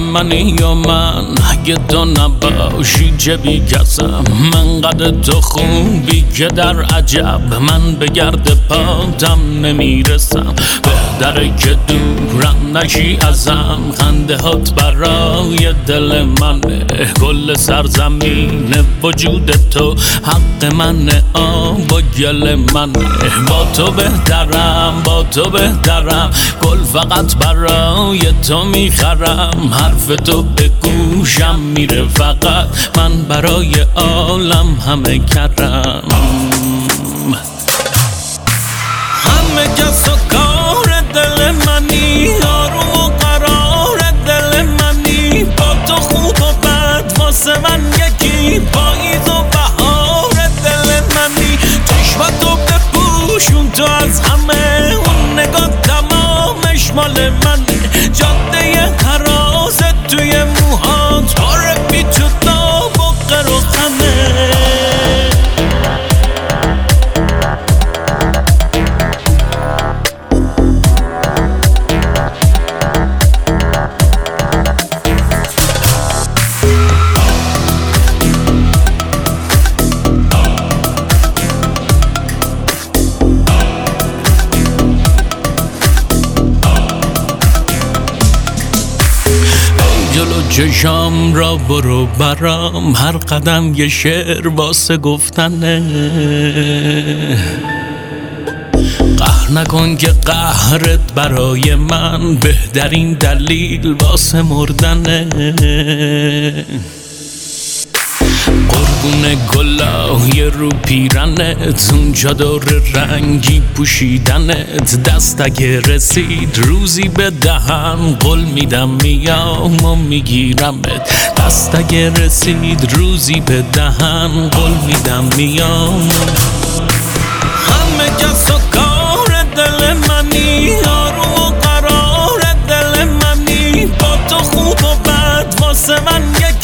منی یا من اگه تو نباشی چه بی کسم من قد تو خوبی که در عجب من به گرد پاتم نمیرسم بهتره که دورم نشی ازم خنده هات برای دل منه کل سرزمین وجود تو حق منه آب و گل منه با تو بهترم با تو بهترم گل فقط برای تو میخرم حرف تو به گوشم میره فقط من برای عالم همه کرم همه کس و کار دل منی آروم و قرار دل منی با تو خوب و بد واسه من یکی پاییز و بهار دل منی چشمتو بپوشون تو از همه اون نگاه تمامش مال منه جاده هراست توی موهات پاره بی تو داب و قر و خمه جلو چشام را برو برام هر قدم یه شعر واسه گفتنه قهر نکن که قهرت برای من بهترین دلیل واسه مردنه قربون گلای رو پیرنت اونجا دور رنگی پوشیدنت دست اگه رسید روزی به دهن قول میدم میام و میگیرمت دست اگه رسید روزی به دهن قول میدم میام همه کس و کار دل منی آروم و قرار دل منی با تو خوب و بد واسه من یک